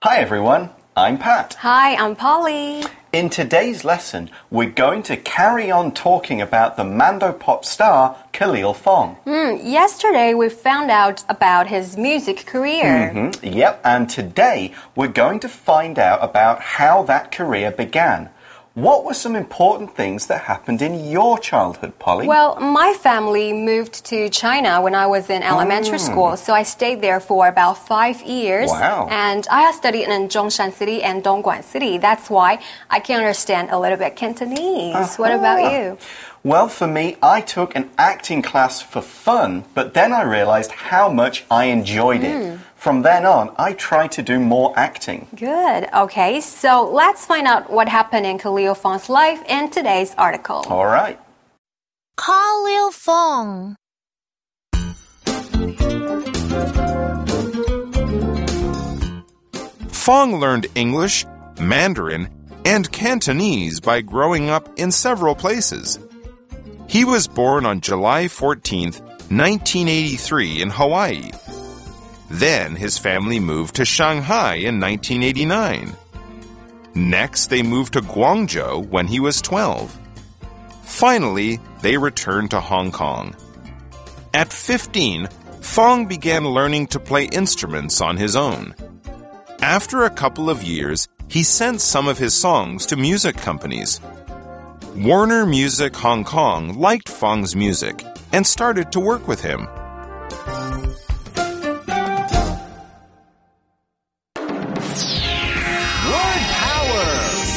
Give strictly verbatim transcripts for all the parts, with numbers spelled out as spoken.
Hi everyone, I'm Pat. Hi, I'm Polly. In today's lesson, we're going to carry on talking about the Mandopop star Khalil Fong. Mm, yesterday, we found out about his music career. Mm-hmm. Yep, and today we're going to find out about how that career began. What were some important things that happened in your childhood, Polly? Well, my family moved to China when I was in elementary mm. school, so I stayed there for about five years. Wow. And I studied in Zhongshan City and Dongguan City. That's why I can understand a little bit Cantonese. Uh-huh. What about you? Well, for me, I took an acting class for fun, but then I realized how much I enjoyed it. Mm. From then on, I tried to do more acting. Good. Okay, so let's find out what happened in Khalil Fong's life in today's article. All right. Khalil Fong. Fong learned English, Mandarin, and Cantonese by growing up in several places. He was born on July fourteenth, nineteen eighty-three in Hawaii. Then his family moved to Shanghai in nineteen eighty-nine. Next, they moved to Guangzhou when he was twelve. Finally, they returned to Hong Kong. At fifteen, Fong began learning to play instruments on his own. After a couple of years, he sent some of his songs to music companies. Warner Music Hong Kong liked Fong's music and started to work with him. Word power!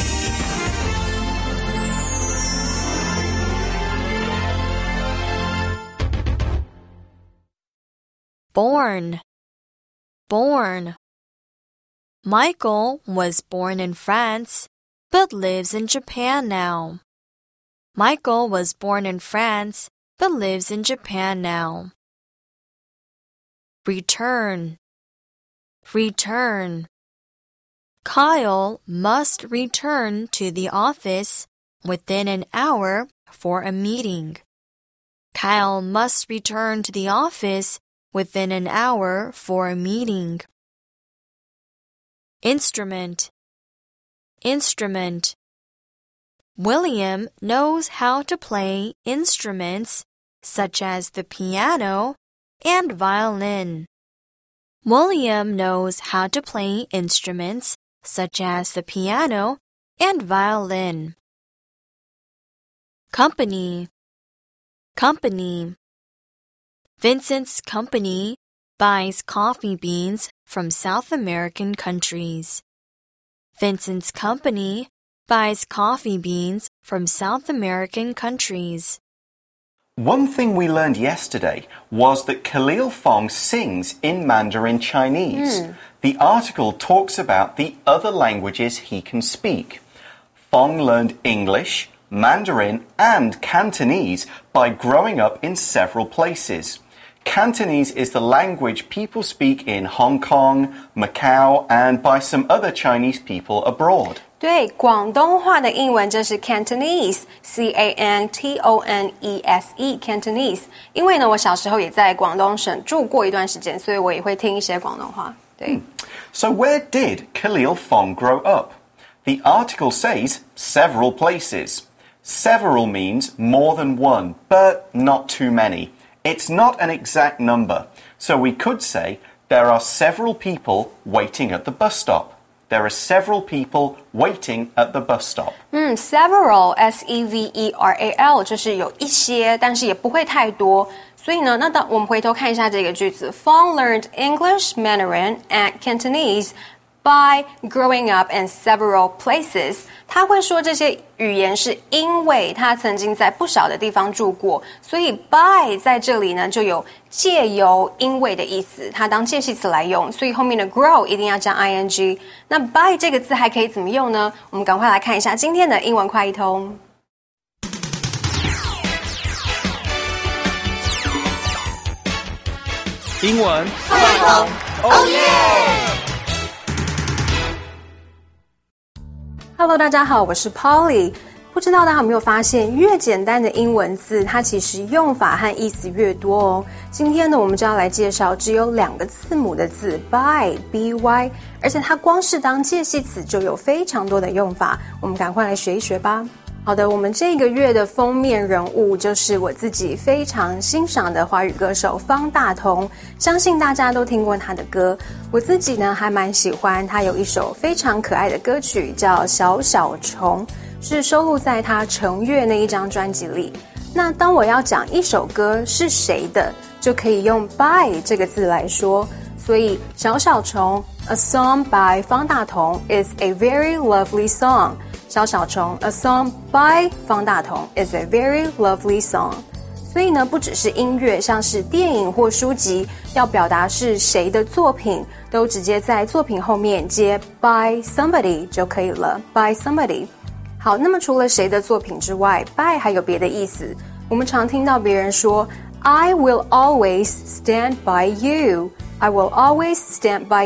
Born. Born. Michael was born in France, but lives in Japan now. Michael was born in France, but lives in Japan now. Return. Return. Kyle must return to the office within an hour for a meeting. Kyle must return to the office within an hour for a meeting. Instrument. Instrument. William knows how to play instruments such as the piano and violin. William knows how to play instruments such as the piano and violin. Company. Company. Vincent's company buys coffee beans from South American countries. Vincent's company buys coffee beans from South American countries. One thing we learned yesterday was that Khalil Fong sings in Mandarin Chinese. Mm. The article talks about the other languages he can speak. Fong learned English, Mandarin, and Cantonese by growing up in several places. Cantonese is the language people speak in Hong Kong, Macau, and by some other Chinese people abroad. 对，广东话的英文就是 Cantonese, C A N T O N E S E, Cantonese. 因为呢，我小时候也在广东省住过一段时间，所以我也会听一些广东话。对。 So where did Khalil Fong grow up? The article says several places. Several means more than one, but not too many. It's not an exact number, so we could say there are several people waiting at the bus stop. There are several people waiting at the bus stop. 嗯 several, S E V E R A L 就是有一些，但是也不会太多。所以呢，那当我们回头看一下这个句子 Fong learned English, Mandarin, and Cantonese by growing up in several places. 他会说这些语言是因为他曾经在不少的地方住过，所以 by 在这里呢就有借由因为的意思，它当介系词来用，所以后面的 grow 一定要加 ing。那 by 这个字还可以怎么用呢？我们赶快来看一下今天的英文快一通。 英文快通，哦耶 ！Hello， 大家好，我是 Polly。 不知道大家有没有发现，越简单的英文字，它其实用法和意思越多哦。今天呢，我们就要来介绍只有两个字母的字 by b y， 而且它光是当介系词就有非常多的用法，我们赶快来学一学吧。好的，我们这个月的封面人物就是我自己非常欣赏的华语歌手方大同，相信大家都听过他的歌。我自己呢还蛮喜欢他有一首非常可爱的歌曲叫《小小虫》，是收录在他成乐那一张专辑里。那当我要讲一首歌是谁的，就可以用 by 这个字来说。所以小小虫 A song by 方大同 is a very lovely song。小小虫 A song by 方大同 is a very lovely song。 所以呢，不只是音乐，像是电影或书籍，要表达是谁的作品，都直接在作品后面接 by somebody 就可以了。 by somebody。 好，那么除了谁的作品之外， by 还有别的意思。我们常听到别人说 I will always stand by you， I will always stand by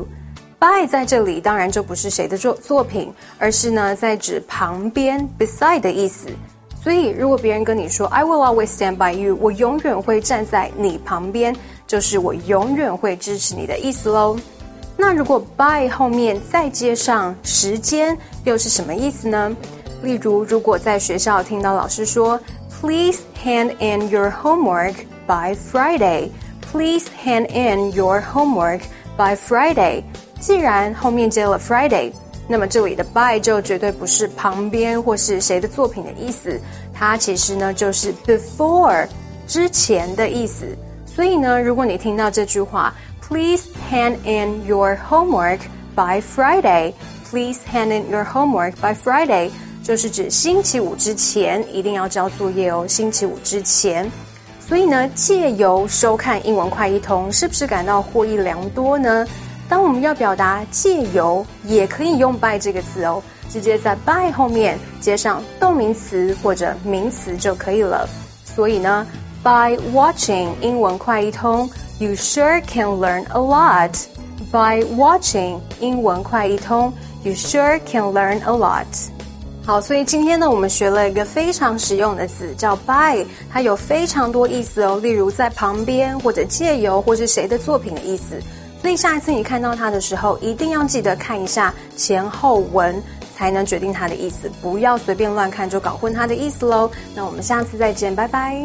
you。by 在这里当然就不是谁的作作品，而是呢在指旁边 beside 的意思。所以如果别人跟你说 I will always stand by you， 我永远会站在你旁边，就是我永远会支持你的意思咯。那如果 by 后面再接上时间，又是什么意思呢？例如如果在学校听到老师说 Please hand in your homework by Friday， Please hand in your homework by Friday，既然后面接了 Friday， 那么这里的 by 就绝对不是旁边或是谁的作品的意思，它其实呢就是 before 之前的意思。所以呢，如果你听到这句话 Please hand in your homework by Friday， Please hand in your homework by Friday， 就是指星期五之前一定要交作业哦，星期五之前。所以呢，借由收看英文快一通，是不是感到获益良多呢？当我们要表达借由，也可以用 by 这个字哦，直接在 by 后面接上动名词或者名词就可以了。所以呢 by watching 英文快一通 you sure can learn a lot。 by watching 英文快一通 you sure can learn a lot。 好，所以今天呢我们学了一个非常实用的字叫 by， 它有非常多意思哦，例如在旁边或者借由或是谁的作品的意思。所以下一次你看到它的时候，一定要记得看一下前后文，才能决定它的意思，不要随便乱看就搞混它的意思咯。那我们下次再见，拜拜。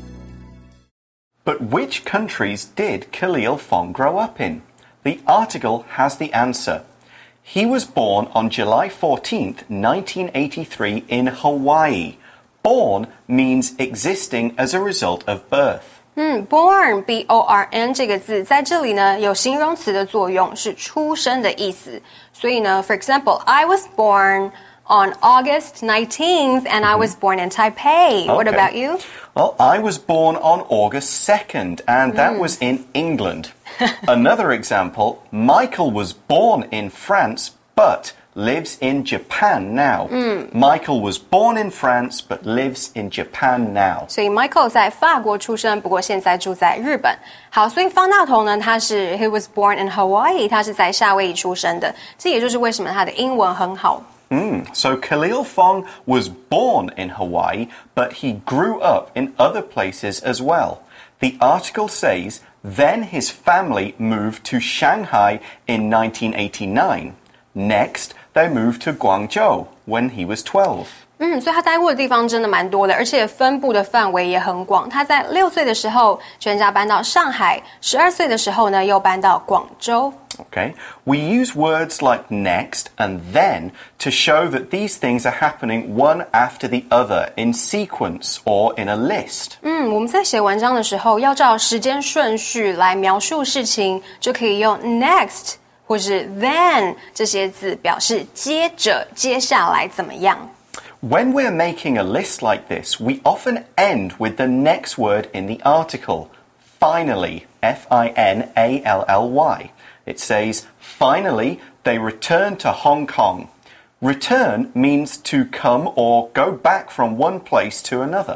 But which countries did Khalil Fong grow up in? The article has the answer. He was born on July fourteenth, nineteen eighty-three in Hawaii. Born means existing as a result of birth. 嗯 born B O R N 这个字在这里呢有形容词的作用，是出生的意思。所以呢 for example I was born on August nineteenth and I was born in Taipei. Okay. What about you? Well, I was born on August second and that mm. was in England. Another example, Michael was born in France but lives in Japan now. Mm. Michael was born in France but lives in Japan now. 所以 Michael 在法国出生，不过现在住在日本。好，所以方大同呢，他是 He was born in Hawaii， 他是在夏威夷出生的。这也就是为什么他的英文很好。 Mm, so Khalil Fong was born in Hawaii, but he grew up in other places as well. The article says, then his family moved to Shanghai in nineteen eighty-nine. Next, they moved to Guangzhou when he was twelve. 嗯，所以他待过的地方真的蛮多的，而且分布的范围也很广。他在六岁的时候，全家搬到上海；十二岁的时候呢，又搬到广州。 Okay, we use words like next and then to show that these things are happening one after the other in sequence or in a list. 嗯，我们在写文章的时候要照时间顺序来描述事情，就可以用 next 或是 then 这些字表示接着、接下来怎么样。 When we're making a list like this, we often end with the next word in the article. Finally, F I N A L L Y. It says, finally, they returned to Hong Kong. Return means to come or go back from one place to another.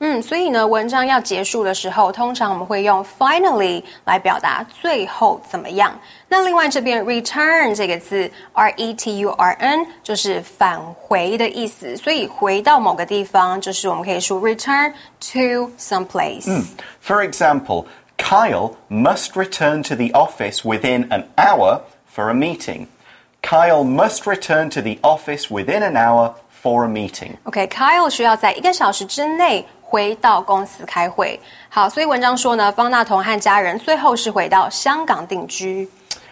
嗯，所以呢，文章要结束的时候，通常我们会用 finally 来表达最后怎么样。那另外这边 return 这个字 R E T U R N 就是返回的意思，所以回到某个地方，就是我们可以说 return to some place。 嗯 For example, Kyle must return to the office within an hour for a meeting. Kyle must return to the office within an hour for a meeting. OK，Kyle 需要在一个小时之内回到公司开会。好，所以文章说呢，方大同和家人最后是回到香港定居。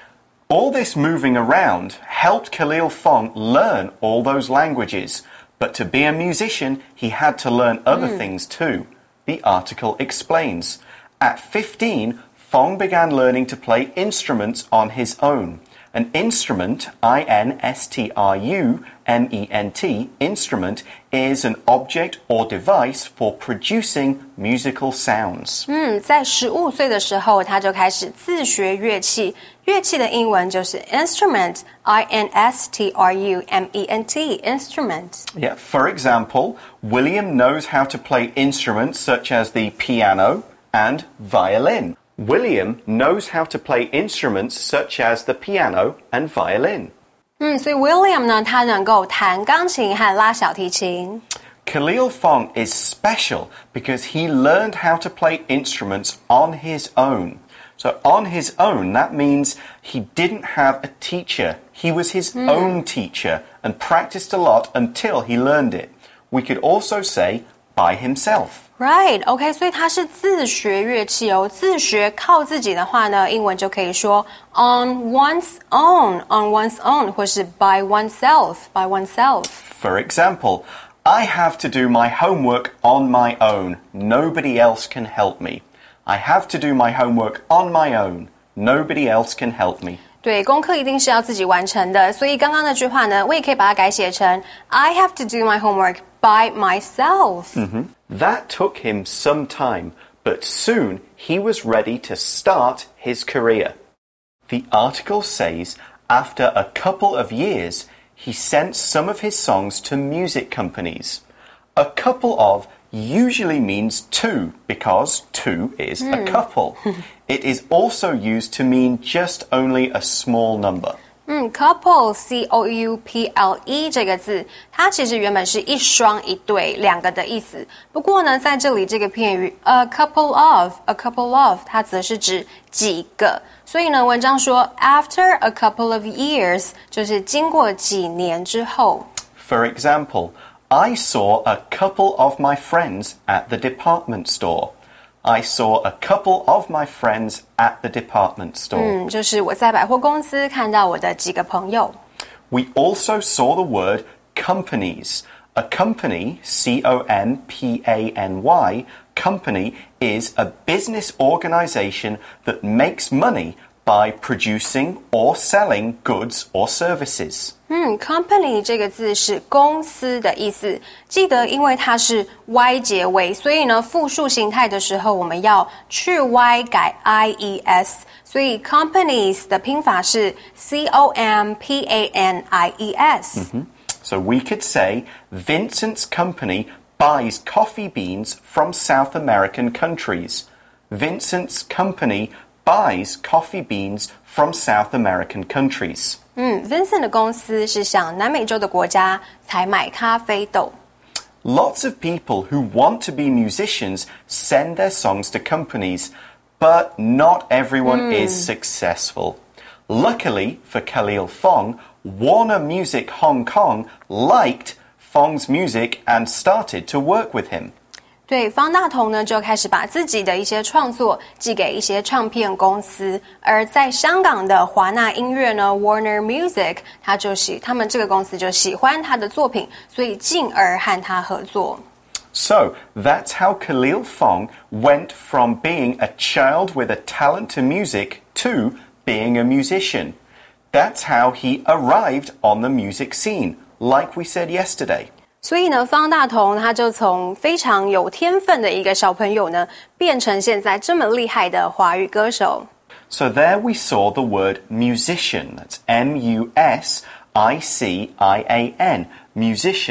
All this moving around helped Khalil Fong learn all those languages, but to be a musician, he had to learn other mm. things too. The article explains. At fifteen, Fong began learning to play instruments on his own. An instrument, I N S T R U M E N T, instrument, is an object or device for producing musical sounds. 嗯，在十五岁的时候，他就开始自学乐器。乐器的英文就是 instrument, I N S T R U M E N T, instrument. Yeah, for example, William knows how to play instruments such as the piano and violin. William knows how to play instruments such as the piano and violin. 嗯，所以 William 呢，他能够弹钢琴和拉小提琴。 Khalil Fong is special because he learned how to play instruments on his own. So on his own, that means he didn't have a teacher. He was his mm. own teacher and practiced a lot until he learned it. We could also say by himself. Right, OK, 所以他是自学乐器哦。自学靠自己的话呢，英文就可以说 on one's own, on one's own, 或是 by oneself, by oneself. For example, I have to do my homework on my own. Nobody else can help me. I have to do my homework on my own. Nobody else can help me. 对，功课一定是要自己完成的，所以刚刚那句话呢，我也可以把它改写成 I have to do my homework by myself. Mm-hmm. That took him some time, but soon he was ready to start his career. The article says after a couple of years, he sent some of his songs to music companies. A couple of usually means two because two is mm. a couple. It is also used to mean just only a small number. 嗯 couple C O U P L E 这个字，它其实原本是一双一对两个的意思。不过呢，在这里这个片语 a couple of a couple of 它则是指几个。所以呢，文章说 after a couple of years 就是经过几年之后。 For example, I saw a couple of my friends at the department store. I saw a couple of my friends at the department store. 嗯，就是我在百货公司看到我的几个朋友。 We also saw the word companies. A company, C O N P A N Y, company is a business organization that makes money by producing or selling goods or services. 嗯 company 这个字是公司的意思。记得因为它是 Y 结尾，所以呢复数形态的时候我们要去 Y 改 I E S， 所以 companies 的拼法是 C O M P A N I E S。 Mm-hmm. So we could say Vincent's company buys coffee beans from South American countries. Vincent's company buys coffee beans from South American countries. 嗯 Vincent 的公司是向南美洲的国家采买咖啡豆。 Lots of people who want to be musicians send their songs to companies, but not everyone mm. is successful. Luckily for Khalil Fong, Warner Music Hong Kong liked Fong's music and started to work with him. 对，方大同呢就开始把自己的一些创作寄给一些唱片公司，而在香港的华纳音乐呢 Warner Music， 他就喜他们这个公司就喜欢他的作品，所以进而和他合作。 So that's how Khalil Fong went from being a child with a talent to music to being a musician. That's how he arrived on the music scene, like we said yesterday. 所以呢，方大同他就从非常有天分的一个小朋友呢，变成现在这么厉害的华语歌手。 So there we saw the word musician. That's M U S I C I A N, musician.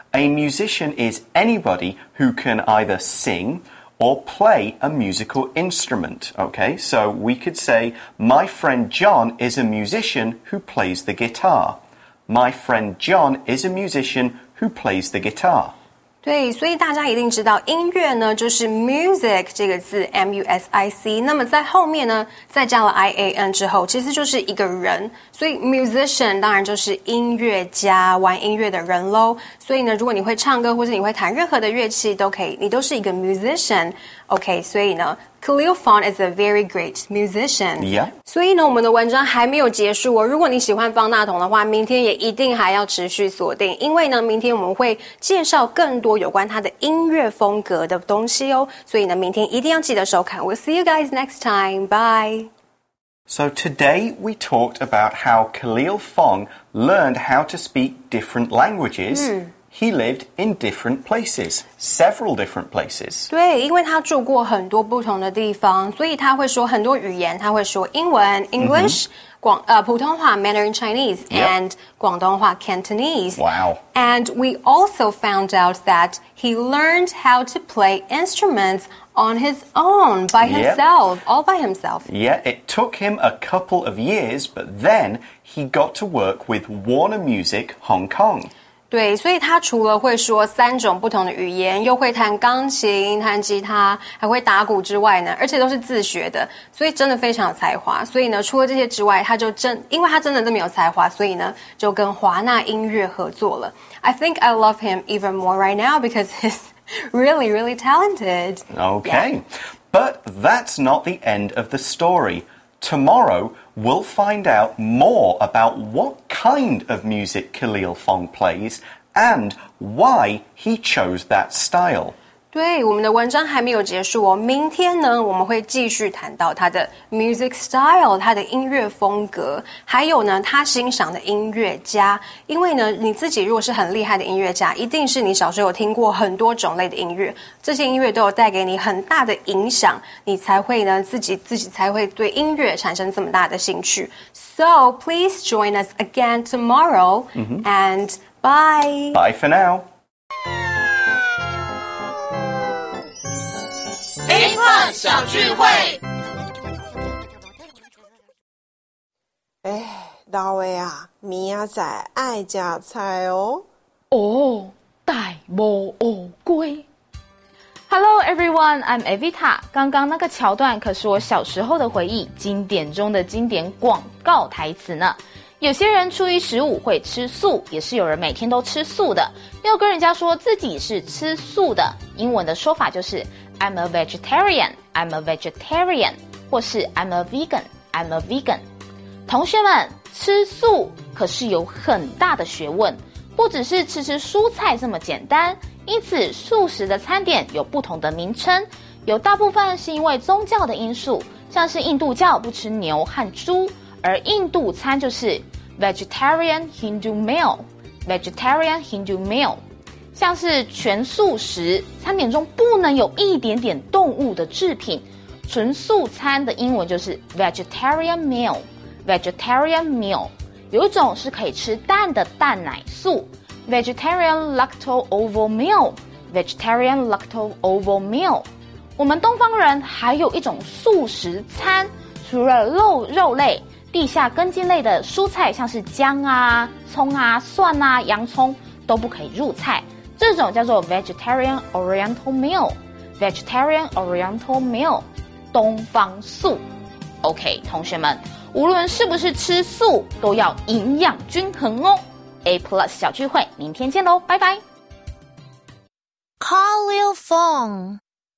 A musician is anybody who can either sing or play a musical instrument. Okay, so we could say, my friend John is a musician who plays the guitar. My friend John is a musician who plays the guitar. 对，所以大家一定知道音乐呢就是 music 这个字 M U S I C， 那么在后面呢再加了 I A N 之后，其实就是一个人，所以 musician 当然就是音乐家，玩音乐的人咯。所以呢，如果你会唱歌或者你会弹任何的乐器都可以，你都是一个 musician。OK， 所以呢 Khalil Fong is a very great musician. Yeah. 所以呢，我们的文章还没有结束哦。如果你喜欢方大同的话，明天也一定还要持续锁定，因为呢，明天我们会介绍更多有关他的音乐风格的东西哦。所以呢，明天一定要记得收看。We'll see you guys next time. Bye. So today we talked about how Khalil Fong learned how to speak different languages. Mm.He lived in different places, several different places. 对，因为他住过很多不同的地方，所以他会说很多语言。他会说英文 English、mm-hmm. 广呃普通话 Mandarin Chinese、yep. and 广东话 Cantonese. Wow. And we also found out that he learned how to play instruments on his own, by himself, yep. all by himself. Yeah, it took him a couple of years, but then he got to work with Warner Music Hong Kong. 对，所以他除了会说三种不同的语言，又会弹钢琴、弹吉他，还会打鼓之外呢，而且都是自学的，所以真的非常有才华。所以呢，除了这些之外，他就真，因为他真的这么有才华，所以呢，就跟华纳音乐合作了。I think I love him even more right now because he's really, really talented. Okay, yeah. But that's not the end of the story. Tomorrow, we'll find out more about what kind of music Khalil Fong plays and why he chose that style. 对，我们的文章还没有结束哦。明天呢，我们会继续谈到他的 music style， 他的音乐风格，还有呢，他欣赏的音乐家。因为呢，你自己如果是很厉害的音乐家，一定是你小时候有听过很多种类的音乐，这些音乐都有带给你很大的影响，你才会呢自己自己才会对音乐产生这么大的兴趣。So please join us again tomorrow, mm-hmm. and bye. Bye for now. A Plus 小聚会。 哎，大卫啊，明仔载爱食菜哦。 哦，大无乌龟。Hello everyone, I'm Evita. 刚刚那个桥段可是我小时候的回忆，经典中的经典广告台词呢。有些人初一十五会吃素，也是有人每天都吃素的。要跟人家说自己是吃素的，英文的说法就是 I'm a vegetarian, I'm a vegetarian, 或是 I'm a vegan, I'm a vegan. 同学们，吃素可是有很大的学问，不只是吃吃蔬菜这么简单。因此，素食的餐点有不同的名称，有大部分是因为宗教的因素，像是印度教不吃牛和猪，而印度餐就是 vegetarian Hindu meal, vegetarian Hindu meal。像是全素食餐点中不能有一点点动物的制品，纯素餐的英文就是 vegetarian meal, vegetarian meal。有一种是可以吃蛋的蛋奶素。Vegetarian lacto ovo meal, vegetarian lacto ovo meal。我们东方人还有一种素食餐，除了肉肉类，地下根茎类的蔬菜，像是姜啊、葱啊、蒜啊、洋葱都不可以入菜。这种叫做 vegetarian oriental meal, vegetarian oriental meal， 东方素。OK， 同学们，无论是不是吃素，都要营养均衡哦。A Plus 小聚会，明天见喽，拜拜。 Khalil Fong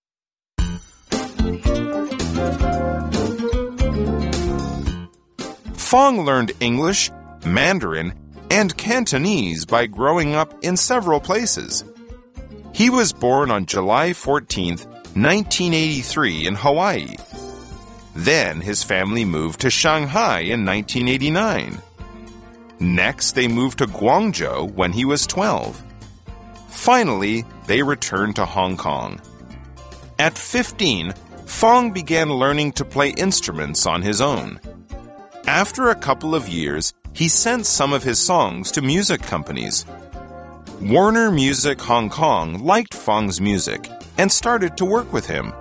Fong learned English, Mandarin, and Cantonese by growing up in several places. He was born on July fourteenth, nineteen eighty-three in Hawaii. Then his family moved to Shanghai in nineteen eighty-nine. Next, they moved to Guangzhou when he was twelve. Finally, they returned to Hong Kong. At fifteen, Fong began learning to play instruments on his own. After a couple of years, he sent some of his songs to music companies. Warner Music Hong Kong liked Fong's music and started to work with him.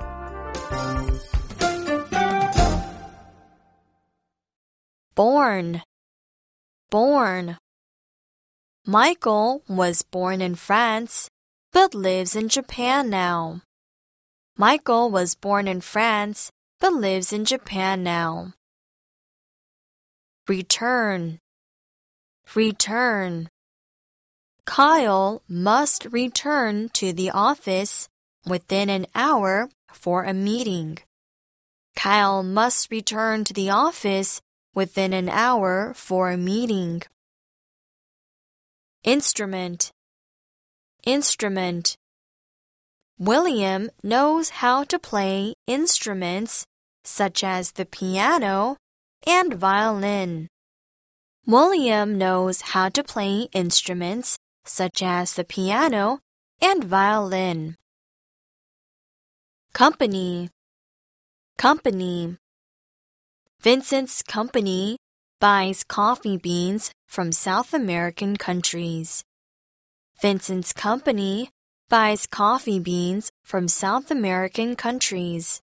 Born. Born. Michael was born in France, but lives in Japan now. Michael was born in France, but lives in Japan now. Return. Return. Kyle must return to the office within an hour for a meeting. Kyle must return to the office within an hour for a meeting. Instrument. Instrument. William knows how to play instruments such as the piano and violin. William knows how to play instruments such as the piano and violin. Company. Company. Vincent's company buys coffee beans from South American countries. Vincent's company buys coffee beans from South American countries.